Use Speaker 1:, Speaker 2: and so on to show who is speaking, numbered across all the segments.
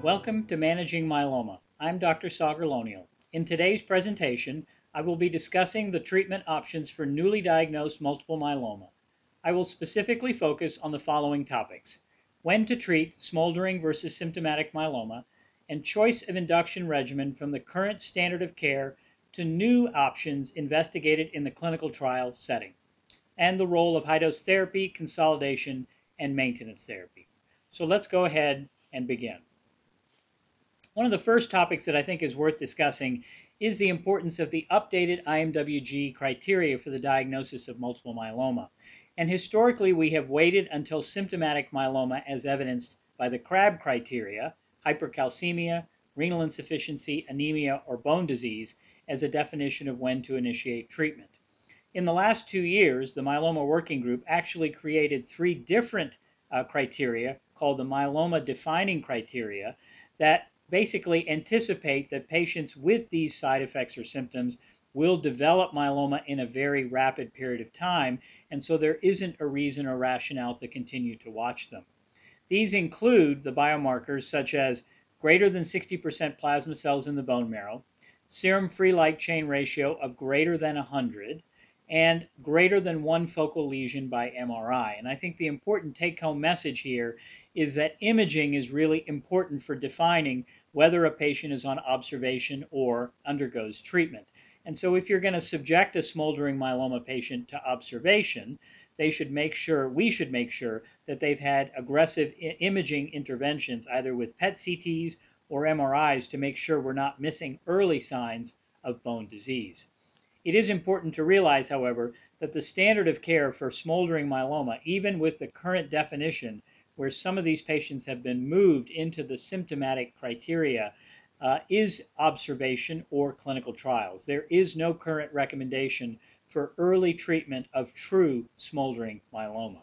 Speaker 1: Welcome to Managing Myeloma. I'm Dr. Sagar Lonial. In today's presentation, I will be discussing the treatment options for newly diagnosed multiple myeloma. I will specifically focus on the following topics: when to treat smoldering versus symptomatic myeloma, and choice of induction regimen from the current standard of care to new options investigated in the clinical trial setting, and the role of high-dose therapy, consolidation, and maintenance therapy. So let's go ahead and begin. One of the first topics that I think is worth discussing is the importance of the updated IMWG criteria for the diagnosis of multiple myeloma. And historically, we have waited until symptomatic myeloma, as evidenced by the CRAB criteria, hypercalcemia, renal insufficiency, anemia, or bone disease, as a definition of when to initiate treatment. In the last 2 years, the Myeloma Working Group actually created 3 different criteria called the myeloma defining criteria that basically anticipate that patients with these side effects or symptoms will develop myeloma in a very rapid period of time, and so there isn't a reason or rationale to continue to watch them. These include the biomarkers such as greater than 60% plasma cells in the bone marrow, serum free light chain ratio of greater than 100, and greater than 1 focal lesion by MRI. And I think the important take-home message here is that imaging is really important for defining whether a patient is on observation or undergoes treatment. And so if you're going to subject a smoldering myeloma patient to observation, we should make sure that they've had aggressive imaging interventions, either with PET CTs or MRIs, to make sure we're not missing early signs of bone disease. It is important to realize, however, that the standard of care for smoldering myeloma, even with the current definition, where some of these patients have been moved into the symptomatic criteria, is observation or clinical trials. There is no current recommendation for early treatment of true smoldering myeloma.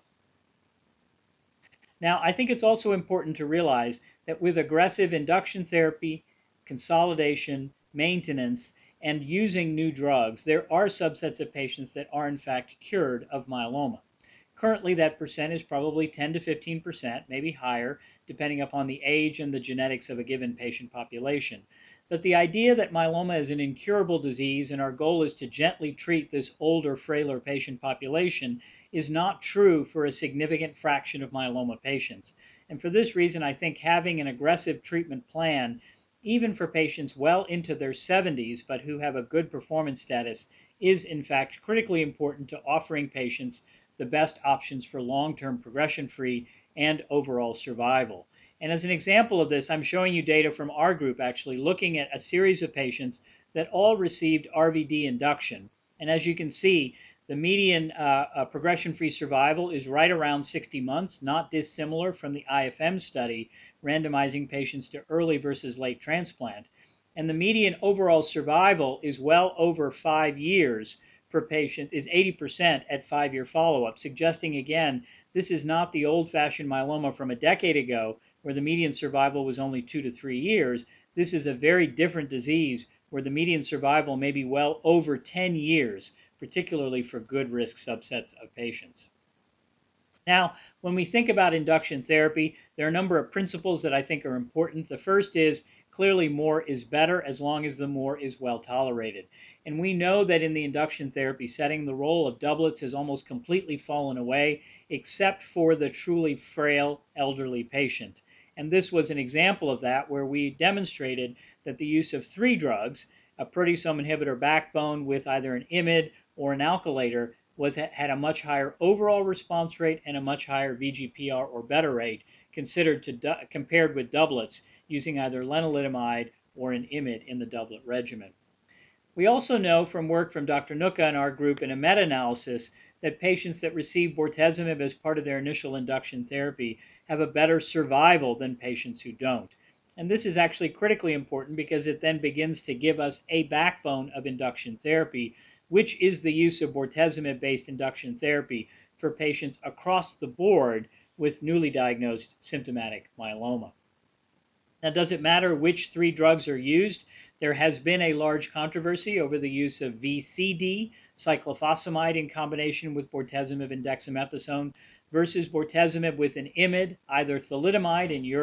Speaker 1: Now, I think it's also important to realize that with aggressive induction therapy, consolidation, maintenance, and using new drugs, there are subsets of patients that are in fact cured of myeloma. Currently, that percent is probably 10 to 15%, maybe higher, depending upon the age and the genetics of a given patient population. But the idea that myeloma is an incurable disease and our goal is to gently treat this older, frailer patient population is not true for a significant fraction of myeloma patients. And for this reason, I think having an aggressive treatment plan, even for patients well into their 70s but who have a good performance status, is in fact critically important to offering patients the best options for long-term progression-free and overall survival. And as an example of this, I'm showing you data from our group actually looking at a series of patients that all received RVD induction. And as you can see, the median progression-free survival is right around 60 months, not dissimilar from the IFM study randomizing patients to early versus late transplant. And the median overall survival is well over 5 years for patients, is 80% at 5-year follow-up, suggesting again, this is not the old-fashioned myeloma from a decade ago where the median survival was only 2 to 3 years. This is a very different disease where the median survival may be well over 10 years, particularly for good risk subsets of patients. Now, when we think about induction therapy, there are a number of principles that I think are important. The first is clearly more is better as long as the more is well tolerated. And we know that in the induction therapy setting, the role of doublets has almost completely fallen away, except for the truly frail elderly patient. And this was an example of that, where we demonstrated that the use of 3 drugs, a proteasome inhibitor backbone with either an IMiD or an alkylator, had a much higher overall response rate and a much higher VGPR or better rate compared with doublets using either lenalidomide or an IMiD in the doublet regimen. We also know from work from Dr. Nuka and our group in a meta-analysis that patients that receive bortezomib as part of their initial induction therapy have a better survival than patients who don't. And this is actually critically important because it then begins to give us a backbone of induction therapy, which is the use of bortezomib-based induction therapy for patients across the board with newly diagnosed symptomatic myeloma. Now, does it matter which 3 drugs are used? There has been a large controversy over the use of VCD, cyclophosphamide in combination with bortezomib and dexamethasone, versus bortezomib with an IMiD, either thalidomide in Europe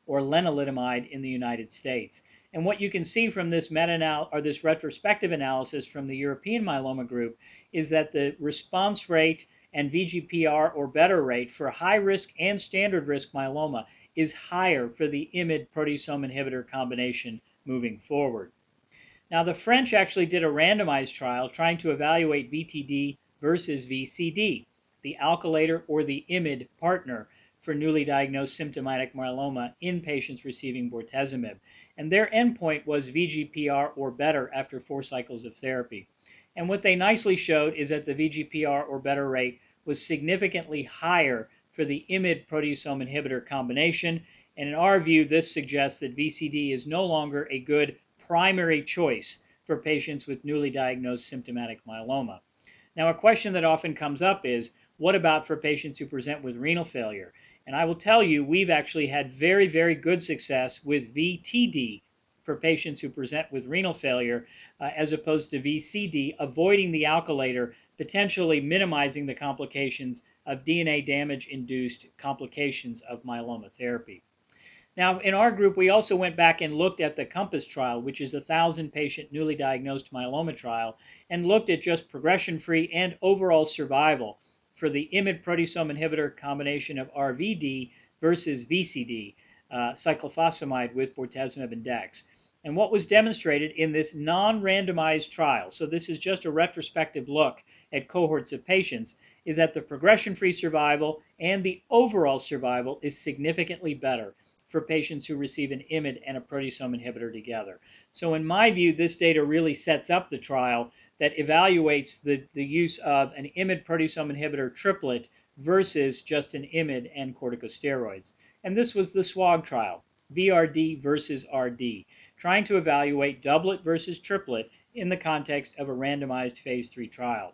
Speaker 1: or lenalidomide in the United States. And what you can see from this this retrospective analysis from the European myeloma group is that the response rate and VGPR or better rate for high risk and standard risk myeloma is higher for the IMiD proteasome inhibitor combination moving forward. Now, the French actually did a randomized trial trying to evaluate VTD versus VCD, the alkylator or the IMiD partner for newly diagnosed symptomatic myeloma in patients receiving bortezomib. And their endpoint was VGPR or better after 4 cycles of therapy. And what they nicely showed is that the VGPR or better rate was significantly higher for the IMiD proteasome inhibitor combination. And in our view, this suggests that VCD is no longer a good primary choice for patients with newly diagnosed symptomatic myeloma. Now, a question that often comes up is, what about for patients who present with renal failure? And I will tell you, we've actually had very, very good success with VTD for patients who present with renal failure as opposed to VCD, avoiding the alkylator, potentially minimizing the complications of DNA damage-induced complications of myeloma therapy. Now, in our group, we also went back and looked at the COMPASS trial, which is a 1,000-patient newly diagnosed myeloma trial, and looked at just progression-free and overall survival for the IMiD proteasome inhibitor combination of RVD versus VCD, cyclophosphamide with bortezomib and dex. And what was demonstrated in this non-randomized trial, so this is just a retrospective look at cohorts of patients, is that the progression-free survival and the overall survival is significantly better for patients who receive an IMiD and a proteasome inhibitor together. So in my view, this data really sets up the trial that evaluates the use of an IMiD proteasome inhibitor triplet versus just an IMiD and corticosteroids. And this was the SWOG trial, VRD versus RD, trying to evaluate doublet versus triplet in the context of a randomized phase 3 trial.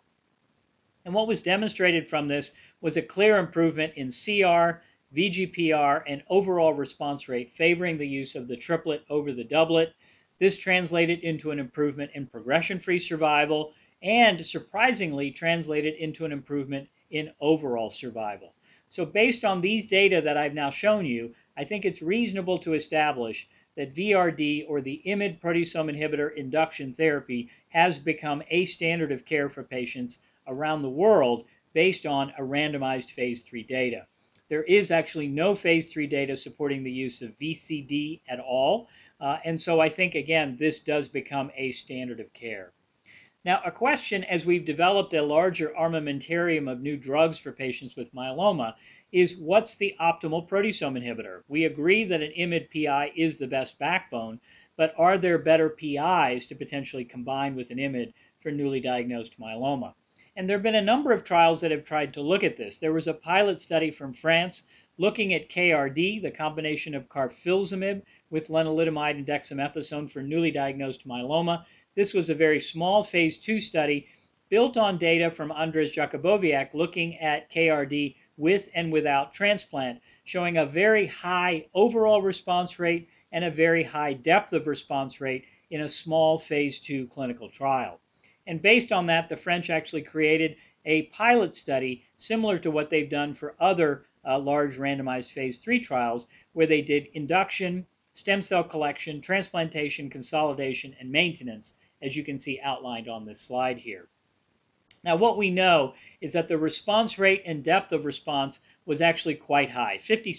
Speaker 1: And what was demonstrated from this was a clear improvement in CR, VGPR, and overall response rate favoring the use of the triplet over the doublet. This translated into an improvement in progression-free survival and, surprisingly, translated into an improvement in overall survival. So based on these data that I've now shown you, I think it's reasonable to establish that VRD, or the IMiD proteasome inhibitor induction therapy, has become a standard of care for patients around the world based on a randomized phase 3 data. There is actually no phase 3 data supporting the use of VCD at all. And so I think, again, this does become a standard of care. Now, a question as we've developed a larger armamentarium of new drugs for patients with myeloma is, what's the optimal proteasome inhibitor? We agree that an IMiD PI is the best backbone, but are there better PIs to potentially combine with an IMiD for newly diagnosed myeloma? And there have been a number of trials that have tried to look at this. There was a pilot study from France looking at KRD, the combination of carfilzomib with lenalidomide and dexamethasone for newly diagnosed myeloma. This was a very small phase 2 study built on data from Andres Jakubowiak looking at KRD with and without transplant, showing a very high overall response rate and a very high depth of response rate in a small phase 2 clinical trial. And based on that, the French actually created a pilot study similar to what they've done for other large randomized phase 3 trials, where they did induction, stem cell collection, transplantation, consolidation, and maintenance, as you can see outlined on this slide here. Now, what we know is that the response rate and depth of response was actually quite high.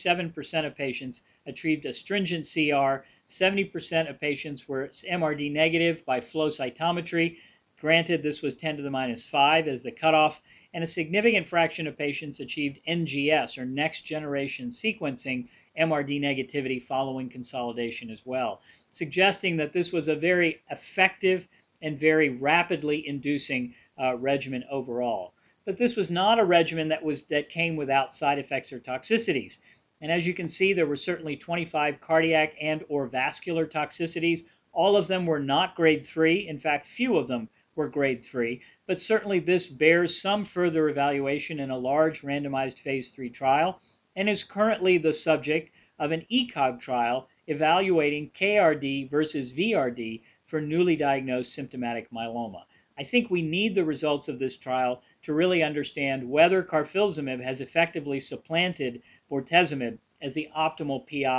Speaker 1: 57% of patients achieved a stringent CR, 70% of patients were MRD negative by flow cytometry. Granted, this was 10 to the minus 5 as the cutoff, and a significant fraction of patients achieved NGS, or next generation sequencing, MRD negativity following consolidation as well, suggesting that this was a very effective and very rapidly inducing regimen overall. But this was not a regimen that came without side effects or toxicities. And as you can see, there were certainly 25 cardiac and or vascular toxicities. All of them were not grade 3. In fact, few of them were grade 3. But certainly this bears some further evaluation in a large randomized phase 3 trial and is currently the subject of an ECOG trial evaluating KRD versus VRD for newly diagnosed symptomatic myeloma. I think we need the results of this trial to really understand whether carfilzomib has effectively supplanted bortezomib as the optimal PI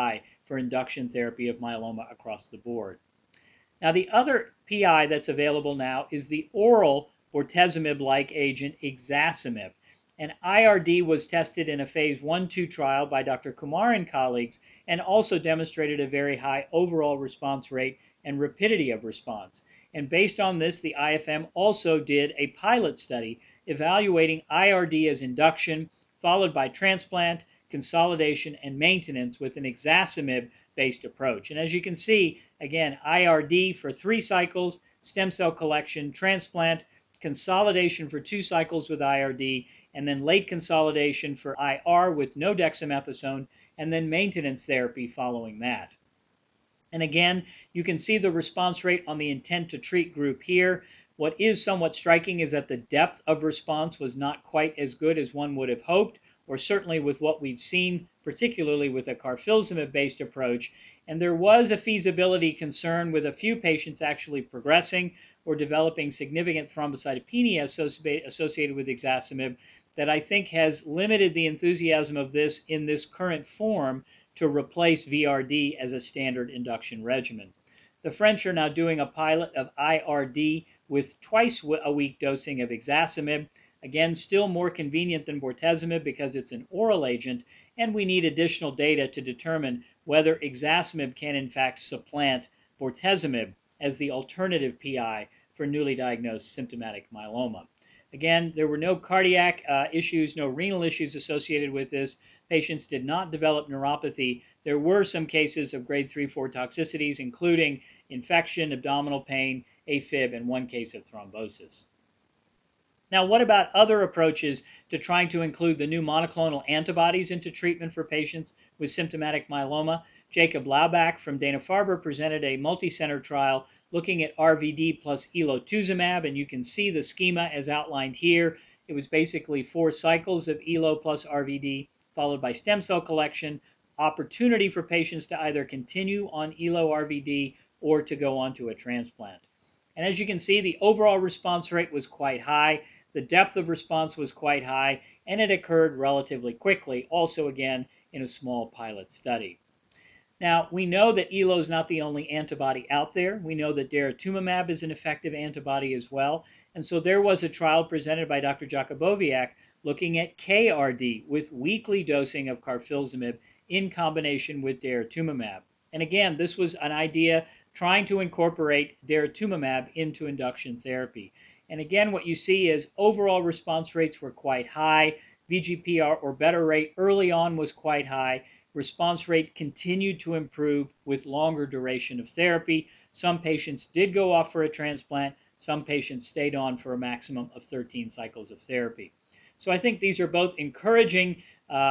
Speaker 1: for induction therapy of myeloma across the board. Now, the other PI that's available now is the oral bortezomib-like agent ixazomib. And IRD was tested in a phase 1-2 trial by Dr. Kumar and colleagues and also demonstrated a very high overall response rate and rapidity of response. And based on this, the IFM also did a pilot study evaluating IRD as induction, followed by transplant, consolidation, and maintenance with an ixazomib-based approach. And as you can see, again, IRD for 3 cycles, stem cell collection, transplant, consolidation for 2 cycles with IRD, and then late consolidation for IR with no dexamethasone, and then maintenance therapy following that. And again, you can see the response rate on the intent to treat group here. What is somewhat striking is that the depth of response was not quite as good as one would have hoped, or certainly with what we've seen, particularly with a carfilzomib-based approach. And there was a feasibility concern with a few patients actually progressing or developing significant thrombocytopenia associated with ixazomib that I think has limited the enthusiasm of this in this current form to replace VRD as a standard induction regimen. The French are now doing a pilot of IRD with twice-a-week dosing of ixazomib. Again, still more convenient than bortezomib because it's an oral agent, and we need additional data to determine whether ixazomib can in fact supplant bortezomib as the alternative PI for newly diagnosed symptomatic myeloma. Again, there were no cardiac issues, no renal issues associated with this. Patients did not develop neuropathy. There were some cases of grade 3-4 toxicities, including infection, abdominal pain, AFib, and 1 case of thrombosis. Now, what about other approaches to trying to include the new monoclonal antibodies into treatment for patients with symptomatic myeloma? Jacob Laubach from Dana-Farber presented a multi-center trial looking at RVD plus elotuzumab, and you can see the schema as outlined here. It was basically 4 cycles of ELO plus RVD, followed by stem cell collection, opportunity for patients to either continue on ELO RVD or to go on to a transplant. And as you can see, the overall response rate was quite high, the depth of response was quite high, and it occurred relatively quickly, also again in a small pilot study. Now, we know that ELO is not the only antibody out there. We know that daratumumab is an effective antibody as well. And so there was a trial presented by Dr. Jakubowiak looking at KRD with weekly dosing of carfilzomib in combination with daratumumab. And again, this was an idea trying to incorporate daratumumab into induction therapy. And again, what you see is overall response rates were quite high. VGPR or better rate early on was quite high. Response rate continued to improve with longer duration of therapy. Some patients did go off for a transplant. Some patients stayed on for a maximum of 13 cycles of therapy. So I think these are both encouraging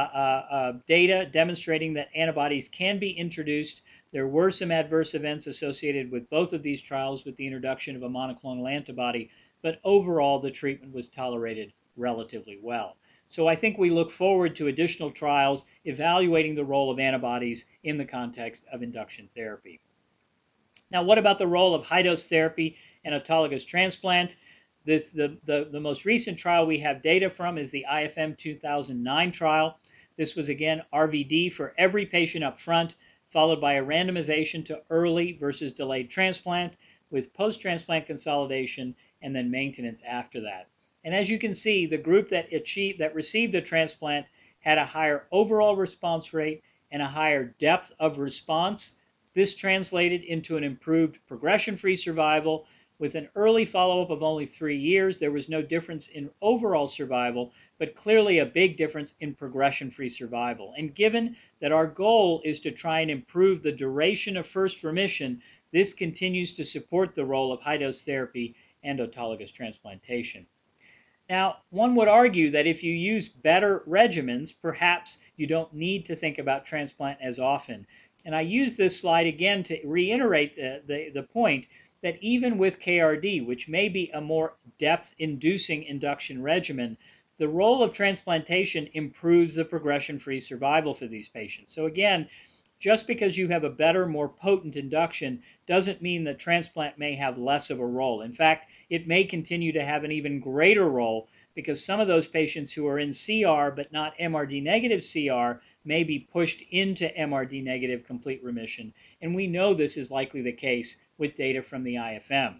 Speaker 1: data demonstrating that antibodies can be introduced. There were some adverse events associated with both of these trials with the introduction of a monoclonal antibody, but overall the treatment was tolerated relatively well. So I think we look forward to additional trials evaluating the role of antibodies in the context of induction therapy. Now, what about the role of high-dose therapy and autologous transplant? The most recent trial we have data from is the IFM 2009 trial. This was, again, RVD for every patient up front, followed by a randomization to early versus delayed transplant with post-transplant consolidation and then maintenance after that. And as you can see, the group that received a transplant had a higher overall response rate and a higher depth of response. This translated into an improved progression-free survival. With an early follow-up of only 3 years, there was no difference in overall survival, but clearly a big difference in progression-free survival. And given that our goal is to try and improve the duration of first remission, this continues to support the role of high-dose therapy and autologous transplantation. Now, one would argue that if you use better regimens, perhaps you don't need to think about transplant as often. And I use this slide again to reiterate the point that even with KRD, which may be a more depth-inducing induction regimen, the role of transplantation improves the progression-free survival for these patients. So again, just because you have a better, more potent induction doesn't mean that transplant may have less of a role. In fact, it may continue to have an even greater role because some of those patients who are in CR but not MRD negative CR may be pushed into MRD negative complete remission. And we know this is likely the case with data from the IFM.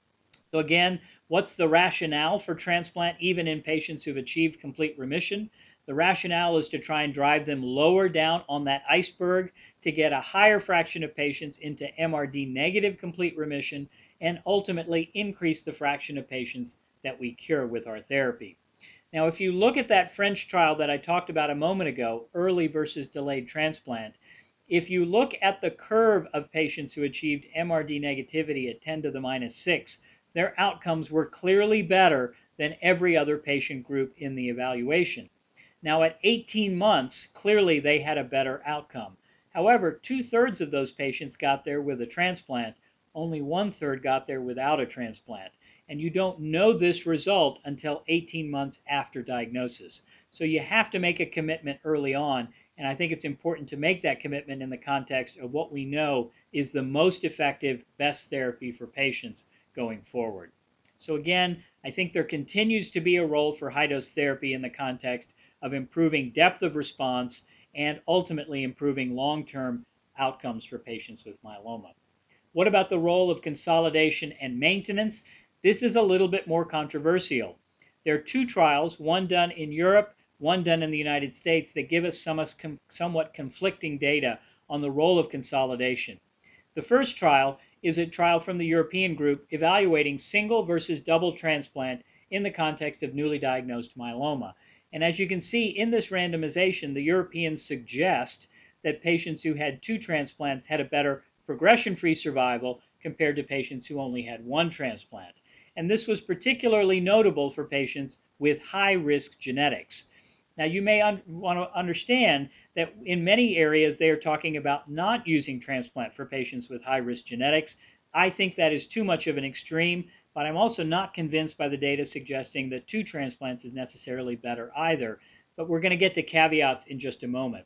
Speaker 1: So again, what's the rationale for transplant even in patients who've achieved complete remission? The rationale is to try and drive them lower down on that iceberg to get a higher fraction of patients into MRD negative complete remission and ultimately increase the fraction of patients that we cure with our therapy. Now, if you look at that French trial that I talked about a moment ago, early versus delayed transplant, if you look at the curve of patients who achieved MRD negativity at 10 to the minus 6, their outcomes were clearly better than every other patient group in the evaluation. Now, at 18 months, clearly they had a better outcome. However, 2/3 of those patients got there with a transplant. Only 1/3 got there without a transplant. And you don't know this result until 18 months after diagnosis. So you have to make a commitment early on. And I think it's important to make that commitment in the context of what we know is the most effective, best therapy for patients going forward. So again, I think there continues to be a role for high-dose therapy in the context of improving depth of response and ultimately improving long-term outcomes for patients with myeloma. What about the role of consolidation and maintenance? This is a little bit more controversial. There are two trials, one done in Europe, one done in the United States, that give us somewhat conflicting data on the role of consolidation. The first trial is a trial from the European group evaluating single versus double transplant in the context of newly diagnosed myeloma. And as you can see in this randomization, the Europeans suggest that patients who had 2 transplants had a better progression-free survival compared to patients who only had 1 transplant. And this was particularly notable for patients with high-risk genetics. Now, you may want to understand that in many areas they are talking about not using transplant for patients with high-risk genetics. I think that is too much of an extreme, but I'm also not convinced by the data suggesting that 2 transplants is necessarily better either. But we're going to get to caveats in just a moment.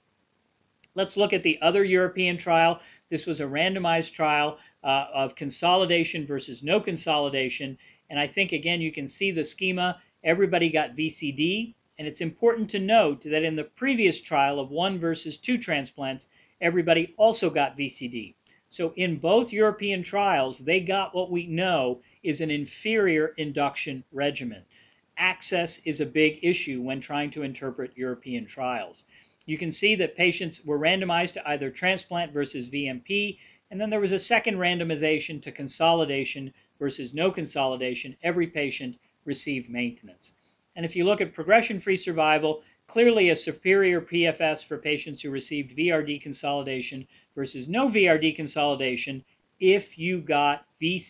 Speaker 1: Let's look at the other European trial. This was a randomized trial of consolidation versus no consolidation. And I think, again, you can see the schema. Everybody got VCD. And it's important to note that in the previous trial of 1 versus 2 transplants, everybody also got VCD. So in both European trials, they got what we know is an inferior induction regimen. Access is a big issue when trying to interpret European trials. You can see that patients were randomized to either transplant versus VMP, and then there was a second randomization to consolidation versus no consolidation. Every patient received maintenance. And if you look at progression-free survival, clearly a superior PFS for patients who received VRD consolidation versus no VRD consolidation if you got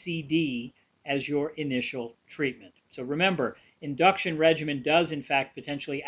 Speaker 1: VCD as your initial treatment. So remember, induction regimen does in fact potentially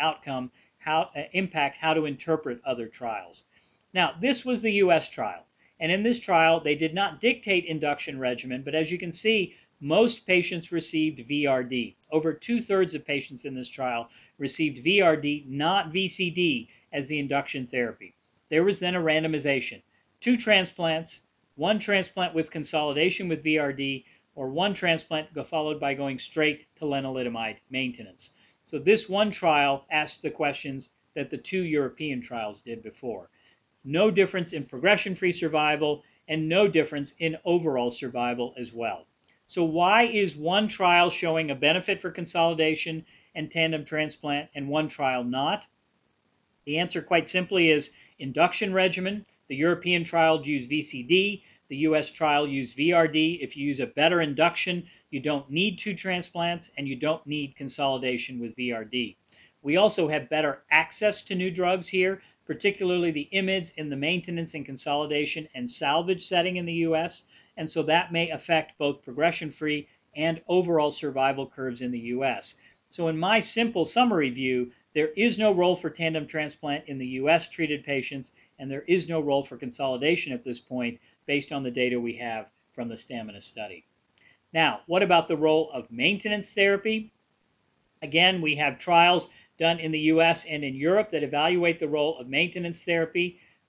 Speaker 1: impact how to interpret other trials. Now, this was the US trial. And in this trial, they did not dictate induction regimen, but as you can see, most patients received VRD. Over 2/3 of patients in this trial received VRD, not VCD, as the induction therapy. There was then a randomization. 2 transplants, 1 transplant with consolidation with VRD, or 1 transplant followed by going straight to lenalidomide maintenance. So this one trial asked the questions that the 2 European trials did before. No difference in progression-free survival and no difference in overall survival as well. So why is one trial showing a benefit for consolidation and tandem transplant and one trial not? The answer quite simply is induction regimen. The European trial used VCD. The US trial used VRD. If you use a better induction, you don't need 2 transplants and you don't need consolidation with VRD. We also have better access to new drugs here, particularly the IMiDs in the maintenance and consolidation and salvage setting in the US. And so that may affect both progression-free and overall survival curves in the US. So in my simple summary view, there is no role for tandem transplant in the US treated patients, and there is no role for consolidation at this point based on the data we have from the STAMINA study. Now, what about the role of maintenance therapy? Again, we have trials done in the US and in Europe that evaluate the role of maintenance therapy.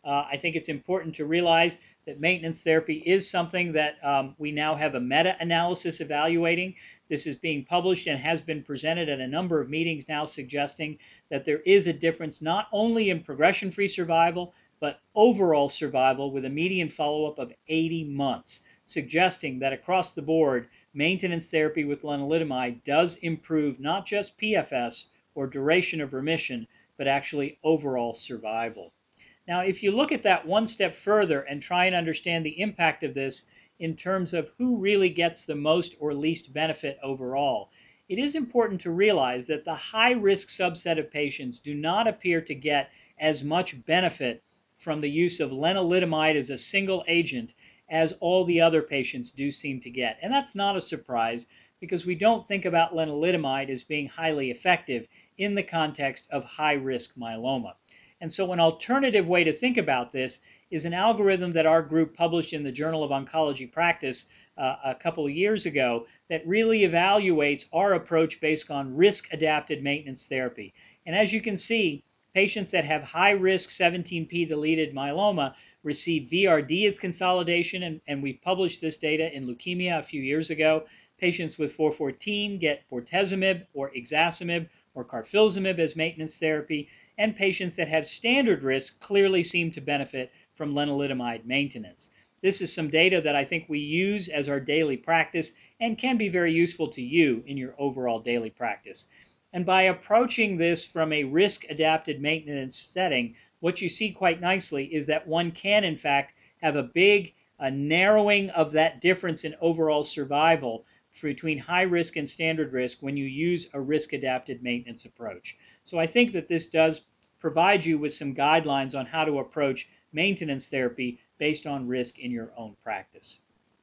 Speaker 1: I think it's important to realize that maintenance therapy is something that we now have a meta-analysis evaluating. This is being published and has been presented at a number of meetings now, suggesting that there is a difference not only in progression-free survival, but overall survival with a median follow-up of 80 months, suggesting that across the board, maintenance therapy with lenalidomide does improve not just PFS or duration of remission, but actually overall survival. Now, if you look at that one step further and try and understand the impact of this in terms of who really gets the most or least benefit overall, it is important to realize that the high-risk subset of patients do not appear to get as much benefit from the use of lenalidomide as a single agent as all the other patients do seem to get. And that's not a surprise, because we don't think about lenalidomide as being highly effective in the context of high-risk myeloma. And so an alternative way to think about this is an algorithm that our group published in the Journal of Oncology Practice a couple of years ago that really evaluates our approach based on risk-adapted maintenance therapy. And as you can see, patients that have high-risk 17p deleted myeloma receive VRD as consolidation, and we published this data in Leukemia a few years ago. Patients with 414 get bortezomib or ixazomib or carfilzomib as maintenance therapy, and patients that have standard risk clearly seem to benefit from lenalidomide maintenance. This is some data that I think we use as our daily practice and can be very useful to you in your overall daily practice. And by approaching this from a risk-adapted maintenance setting, what you see quite nicely is that one can, in fact, have a big narrowing of that difference in overall survival between high risk and standard risk when you use a risk-adapted maintenance approach. So I think that this does provide you with some guidelines on how to approach maintenance therapy based on risk in your own practice.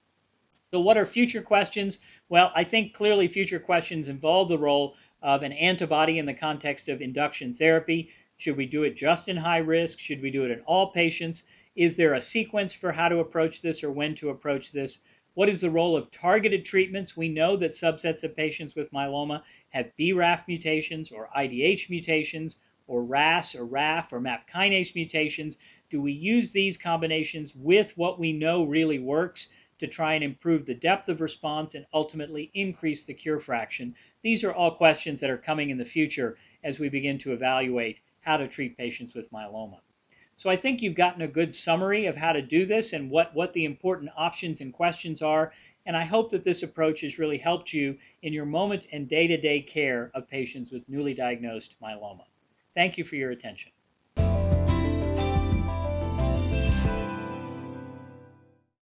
Speaker 1: So what are future questions? Well, I think clearly future questions involve the role of an antibody in the context of induction therapy. Should we do it just in high risk? Should we do it in all patients? Is there a sequence for how to approach this or when to approach this? What is the role of targeted treatments? We know that subsets of patients with myeloma have BRAF mutations or IDH mutations or RAS or RAF or MAP kinase mutations. Do we use these combinations with what we know really works to try and improve the depth of response and ultimately increase the cure fraction? These are all questions that are coming in the future as we begin to evaluate how to treat patients with myeloma. So I think you've gotten a good summary of how to do this and what the important options and questions are. And I hope that this approach has really helped you in your moment and day-to-day care of patients with newly diagnosed myeloma. Thank you for your attention.